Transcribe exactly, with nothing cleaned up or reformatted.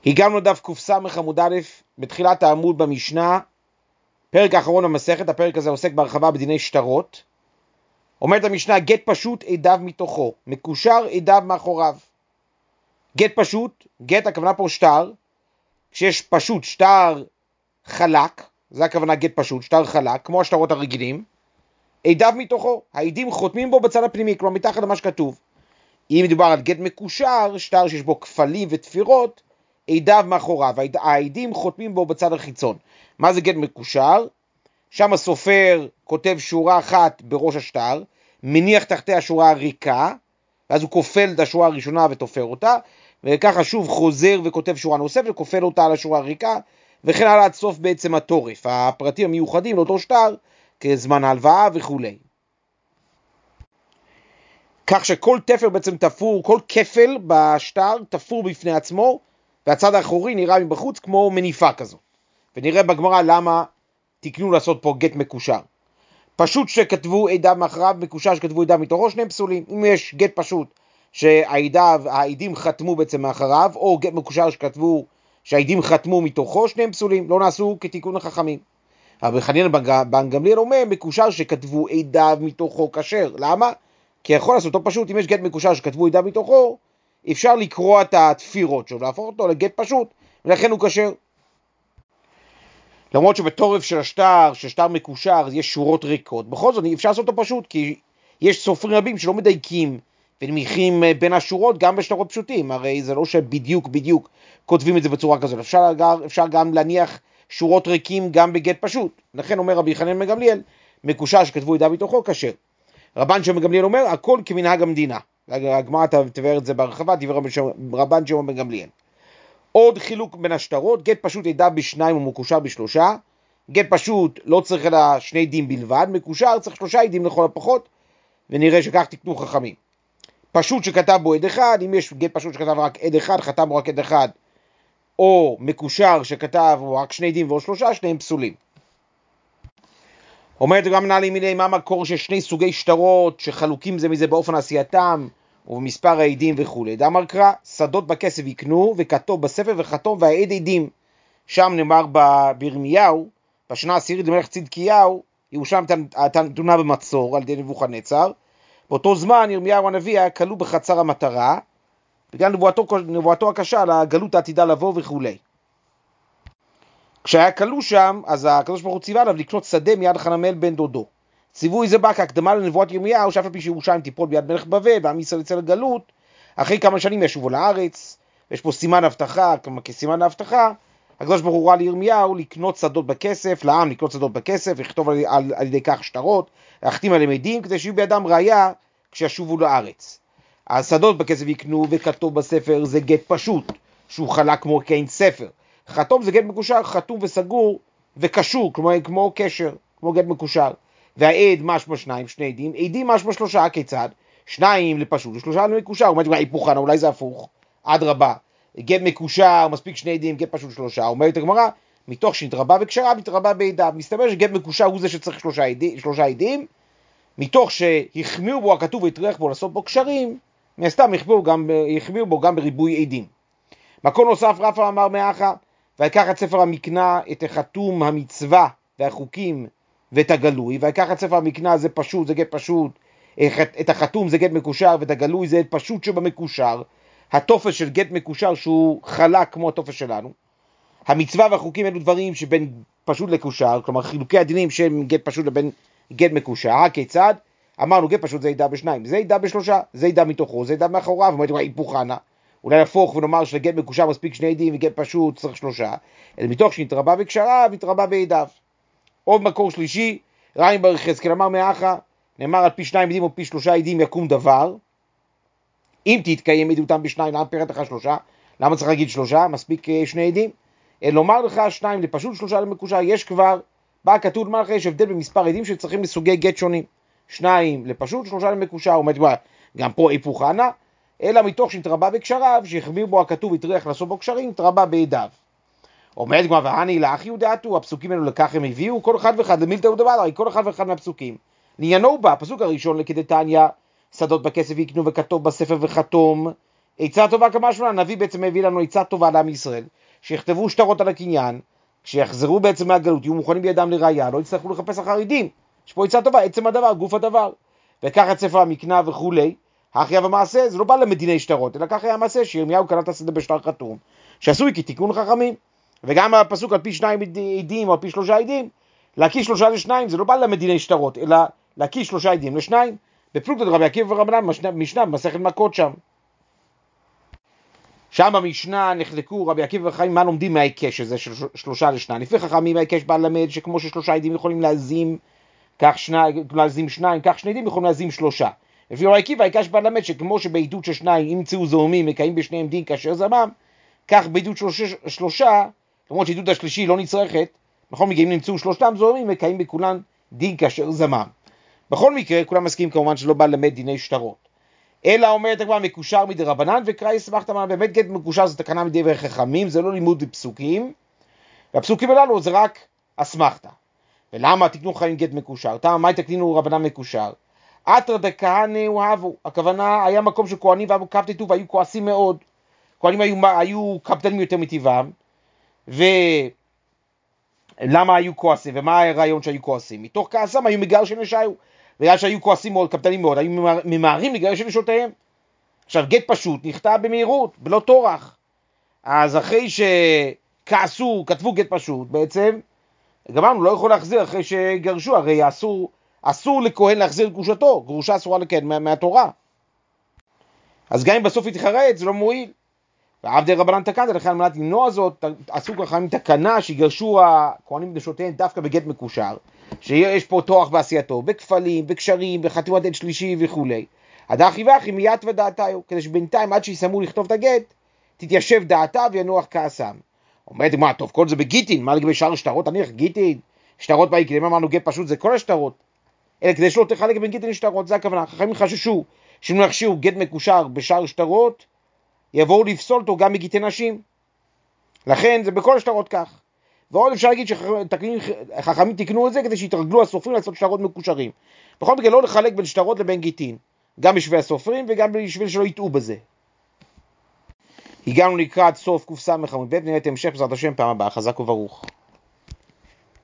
הגענו לדף קס עמוד א' בתחילת העמוד במשנה, פרק האחרון במסכת. הפרק הזה עוסק בהרחבה בדיני שטרות. אומרת המשנה, גט פשוט עדיו מתוכו, מקושר עדיו מאחוריו. גט פשוט, גט הכוונה פה שטר, כשיש פשוט שטר חלק, זה הכוונה גט פשוט, שטר חלק, כמו השטרות הרגילים, עדיו מתוכו, העדים חותמים בו בצד הפנימי, כלומר מתחת למה שכתוב. אם מדובר על גט מקושר, שטר שיש בו כפלים ותפירות, עדיו מאחוריו, העדים חותמים בו בצד החיצון. מה זה גט מקושר? שם הסופר כותב שורה אחת בראש השטר, מניח תחתיה שורה ריקה, ואז הוא כופל את השורה הראשונה ותופר אותה, וככה שוב חוזר וכותב שורה נוספת, וכופל אותה על השורה הריקה, וכן הלאה עד סוף בעצם התורף, הפרטים המיוחדים לאותו שטר, כזמן ההלוואה וכו'. כך שכל תפר בעצם תפור, כל כפל בשטר תפור בפני עצמו, והצד האחורי נראה מבחוץ כמו מניפה כזו. ונראה בגמרא למה תקנו לעשות פה גט מקושר. פשוט שכתבו עדיו מאחריו, מקושר שכתבו עדיו מתוכו, שני פסולים. אם יש גט פשוט שהעדים חתמו בעצם מאחריו, או גט מקושר שכתבו שהעדים חתמו מתוכו, שני פסולים, לא נעשו כתיקון החכמים. אבל חנינא בן גמליאל אומר, מקושר שכתבו עדיו מתוכו כשר. למה? כי יכול לעשות אותו פשוט, אם יש גט מקושר שכתבו עדיו מתוכו, אפשר לקרוא את התפירות שלו, להפוך אותו לגט פשוט, ולכן הוא כשר. למרות שבתורף של השטר, ששטר מקושר, יש שורות ריקות, בכל זאת אפשר לעשות אותו פשוט, כי יש סופרים רבים שלא מדייקים ונמיכים בין השורות גם בשטרות פשוטים, הרי זה לא שבדיוק בדיוק כותבים את זה בצורה כזאת, אפשר, אפשר גם להניח שורות ריקים גם בגט פשוט. לכן אומר רבי חנינא בן גמליאל, מקושר שכתבו עדיו מתוכו כשר. רבן שמעון בן גמליאל אומר, הכל כמנהג המדינה. הגמרא תבאר את זה בהרחבה, תבאר רבן שמעון בן גמליאל. עוד חילוק בין השטרות, גט פשוט עדיו בשניים ומקושר בשלושה. גט פשוט לא צריך אלא שני עדים בלבד, מקושר צריך שלושה עדים לכל הפחות, ונראה שכך תקנו חכמים. פשוט שכתב בו עד אחד, אם יש גט פשוט שכתב רק עד אחד, חתם בו רק עד אחד, או מקושר שכתב רק שני עדים ועוד שלושה, שניהם פסולים. אומרת גם מנהלים מיני, מה המקור של שני סוגי שטרות שחלוקים זה מזה באופן עשייתם ובמספר העדים וכו'. דאמר קרא, שדות בכסף יקנו וכתוב בספר וחתום והעד עדים. שם נאמר בירמיהו, בשנה העשירית למלך צדקיהו, ירושלים הייתה נתונה במצור על ידי נבוכדנצר. באותו זמן ירמיהו הנביא היה כלוא בחצר המטרה, בגלל נבואתו, נבואתו הקשה על הגלות העתידה לבוא וכו'. כשהיה כלוא שם, אז הקדוש ברוך הוא ציווה עליו לקנות שדה מיד חנמאל בן דודו. ציווי זה בא כהקדמה לנבואת ירמיהו, שאף על פי שירושלים תיפול ביד מלך בבל, ועם ישראל יצא לגלות, אחרי כמה שנים ישובו לארץ, ויש פה סימן הבטחה, כמה כסימן ההבטחה, הקדוש ברוך הוא הורה לירמיהו לקנות שדות בכסף, לעם לקנות שדות בכסף, לכתוב על, על, על ידי כך שטרות, להחתים עליהם עדים, כדי שיהיו בידם ראיה כשישובו לארץ. השדות בכסף יקנו וכתוב בספר זה גט פשוט, שהוא חלק כמו כאין ספר. חתום זה גט מקושר, חתום וסגור וקשור, כמו, כמו קשר, כמו גט מקושר. והעד משמע שניים, שני עדים, עדים משמע שלושה, כיצד? שניים לפשוט ושלושה למקושר. אומרת, היפוך חנה, אולי זה הפוך, עד רבה. גט מקושר, מספיק שני עדים, גט פשוט שלושה. אומרת הגמרא, מתוך שנתרבה וקשרה, מתרבה בעדיו. מסתבר שגט מקושר הוא זה שצריך שלושה עדים, שלושה עדים, מתוך שהחמיאו בו הכתוב והטריח בו לעשות בו קשרים, מהסתם החמיאו, גם, החמיאו בו גם בריבוי עדים. מקום נוסף רפא אמר מאחה, ויקח את ספר המקנה את החתום המצווה והחוקים ואת הגלוי, ויקח את ספר המקנה זה פשוט, זה גט פשוט, את החתום זה גט מקושר, ואת הגלוי זה פשוט שבמקושר, התופס של גט מקושר שהוא חלק כמו התופס שלנו. המצווה והחוקים אלו דברים שבין פשוט לקושר, כלומר חילוקי הדינים שהם גט פשוט לבין גט מקושר. כיצד? אמרנו גט פשוט זה עדה בשניים, זה עדה בשלושה, זה עדה מתוכו, זה עדה מאחוריו. אומרת, היפוך חנה, אולי נהפוך ונאמר שלגט מקושר מספיק שני עדים וגט פשוט צריך שלושה, אלא מתוך שנתרבה וקשרה והתרבה בעדיו. עוד מקור שלישי, רעים בר יחזקאל אמר מאחה, נאמר על פי שניים עדים או פי שלושה עדים יקום דבר. אם תתקיים עדותם בשניים, למה פירט לך שלושה? למה צריך להגיד שלושה? מספיק שני עדים. לומר לך שניים לפשוט שלושה למקושר, יש כבר, בא כתוב מה לך, יש הבדל במספר עדים שצריכים לסוגי גט שונים. שניים לפשוט שלושה למקושר. אומרת, גם פה היפוך חנה, אלא מתוך שנתרבה בקשריו, שהחמיר בו הכתוב והטריח לעשות בו קשרים, התרבה בעדיו. אומרת גמרא, והני לאחי ודעתו, הפסוקים האלו לכך הם הביאו, כל אחד ואחד למילתא ודבר, הרי כל אחד ואחד מהפסוקים. עניינו בה, הפסוק הראשון לכדתניא, שדות בכסף יקנו וכתוב בספר וחתום, עצה טובה כמשמע, הנביא בעצם הביא לנו עצה טובה לעם ישראל, שיכתבו שטרות על הקניין, כשיחזרו בעצם מהגלות, יהיו מוכנים בידם לראיה, לא יצטרכו לחפש אחר עדים. יש פה עצה טובה, עצם הדבר, גוף הדבר. וכך את ספר המקנה וכולי, הכי המעשה, זה לא בא למדיני שטרות, אלא כך היה המעשה, שירמיהו קנה את השדה בשטר חתום, שעשוי כי תיקון חכמים. וגם הפסוק על פי שניים עדים או על פי שלושה עדים, להקיש שלושה לשניים, זה לא בא למדיני שטרות, אלא להקיש שלושה עדים לשניים, בפלוגתא דרבי עקיבא ורבנן, משנה במסכת מכות שם. שם במשנה נחלקו רבי עקיבא וחכמים מה לומדים מההיקש הזה של שלושה לשניים. לפי חכמים ההיקש בא ללמד שכמו ששלושה עדים יכולים להזים, כך שניים, להזים שניים, כך שני עדים יכולים להזים שלושה. לפי רבי עקיבא ההיקש בא ללמד שכמו שבעדות של שניים ימצאו זוהמים מקיים בשניהם דין כאשר זמם, כך בעדות שלושה, שלושה למרות שעדות השלישי לא נצרכת, בכל מקרה אם נמצאו שלושתם זוהמים מקיים בכולן דין כאשר זמם. בכל מקרה כולם מסכימים כמובן שלא בא ללמד דיני שטרות. אלא אומרת הגמרא מקושר מדי רבנן וקראי אסמכתא מרן. באמת גט מקושר זה תקנה מדברי חכמים, זה לא לימוד בפסוקים, והפסוקים הללו זה רק אסמכתא. ולמה תקנו חכמים גט מקושר? תמה מה תקנינו רבנן מקושר? אתרא דכהנא אוהבו, הכוונה היה מקום של כהנים ואבו קפטטו והיו כועסים מאוד. כהנים היו, היו קפדנים יותר מטבעם, ולמה היו כועסים? ומה הרעיון שהיו כועסים? מתוך כעסם היו מגרשים נשיו, בגלל שהיו כועסים מאוד, קפדנים מאוד, היו ממהרים לגרש את נשותיהם. עכשיו גט פשוט נכתב במהירות, בלא טורח. אז אחרי שכעסו, כתבו גט פשוט, בעצם גמרנו לא יכול להחזיר אחרי שגרשו, הרי אסור, אסור לכהן להחזיר את גרושתו, גרושה אסורה לכהן מה, מהתורה. אז גם אם בסוף יתחרט, זה לא מועיל. ועבדי רבנן תקנת, לכן על מנת למנוע זאת, עשו ככה תקנה שיגרשו הכהנים בנשותיהם דווקא בגט מקושר, שיש פה תורח בעשייתו, בכפלים, בקשרים, בחתימת עד שלישי וכו'. הדחי ואחי מיית ודעתיו, כדי שבינתיים עד שיסיימו לכתוב את הגט, תתיישב דעתה וינוח כעסם. אומרת, מה טוב, כל זה בגיטין, מה לגבי שאר שטרות? אני איך גיטין, שטרות בעיקרים, אמרנו גט פשוט זה כל השטרות. אלא כדי שלא תחלק בין גיטין לשטרות, זה הכוונה. חכמים חששו שאם יכשירו גט מקושר בשאר שטרות, יבואו לפסול אותו גם מגיטי נשים. לכן זה בכל השטרות כך. ועוד אפשר להגיד שחכמים תקנו את זה כדי שיתרגלו הסופרים לעשות שטרות מקושרים. בכל מקרה לא לחלק בין שטרות לבין גיטין, גם בשביל הסופרים וגם בשביל שלא יטעו בזה. הגענו לקראת סוף קופסה מחמוד ב', נראה את המשך בעזרת השם פעם הבאה. חזק וברוך.